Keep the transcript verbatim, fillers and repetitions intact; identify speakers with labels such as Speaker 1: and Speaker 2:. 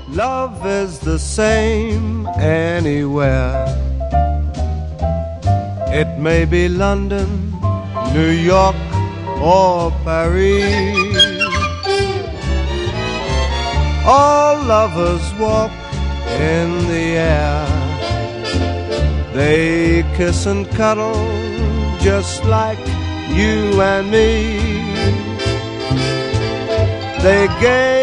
Speaker 1: Love is the same anywhere. It may be London, New York, or Paris. All lovers walk in the air. They kiss and cuddle just like you and me. They gave